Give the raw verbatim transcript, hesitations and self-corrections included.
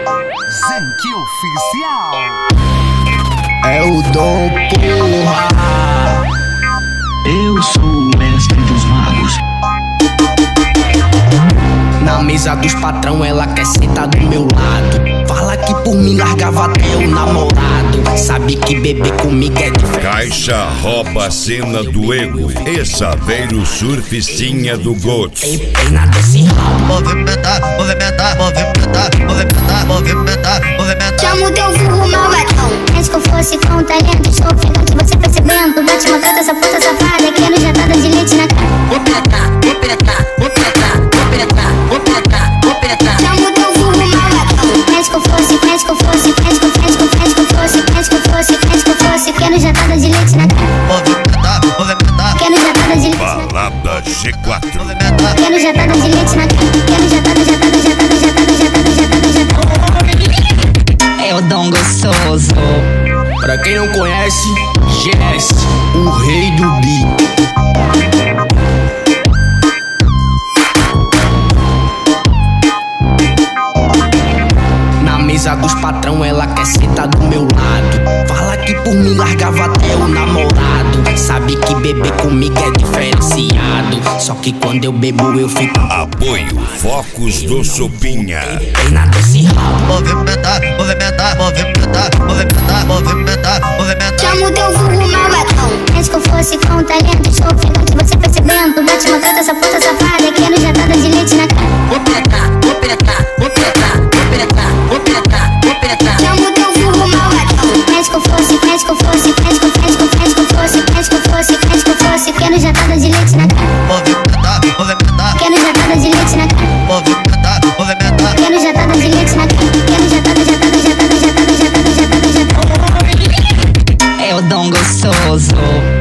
Zenque Oficial. É o Dom, porra. Eu sou o mestre dos magos. Na mesa dos patrão ela quer sentar do meu lado. Fala que por mim largava até o namorado. Sabe que beber comigo é diferente. Caixa rouba a cena do ego. Essa veio surfistinha do Gold. Tem pena desse rabo. Movimentar, movimentar, movimentar, movimentar, movimentar, movimentar. Chamo teu vulgo malvadão. Antes que eu fosse com talento, estou ofegante, você percebendo. Bate uma trata, essa puta safada, quero jatada de leite na cara. Vou penetrar, vou penetrar, vou penetrar, vou penetrar, vou penetrar, vou penetrar. Chamo teu vulgo malvadão. Antes que eu fosse, antes que eu fosse, antes que eu fosse, antes que eu fosse, antes que eu fosse, antes que eu fosse, quero jatada de leite na cara. Movimentar, movimentar, Quero jatada de leite na cara. Balada G quatro. movimentar. Quero jatada de leite na cara. Quero jatada, jatada, jatada, jatada, jatada, jatada, jatada. É o Dom gostoso. Pra quem não conhece, Jesse, o rei do beat. Na mesa dos patrão ela quer sentar do meu lado. Fala que por mim largava até o namorado. Sabe que beber comigo é diferenciado. Só que quando eu bebo eu fico. Apoio Focos do Sopinha. Pena desse rabo. Movimentar, movimentar, movimentar, movimentar, movimentar, movimentar. Chamo teu vulgo malvadão. Antes que eu fosse com talento, estou ofegante, você percebendo. Bate uma trata, essa puta safada, quero jatada de leite na cara. Vou penetrar, vou penetrar, vou penetrar, vou penetrar, vou penetrar, vou penetrar. Chamo teu vulgo malvadão. Antes que eu fosse, antes que eu fosse, antes que eu fosse, antes que eu fosse, antes que eu fosse, antes que eu fosse, quero jatada de leite na cara. Movimentar, movimentar, Quero jatada de leite na cara. movimentar, movimentar. Quero jatada de leite na cara. Quero jatada, jatada, jatada, jatada, jatada, jatada, jatada. É o Dom gostoso.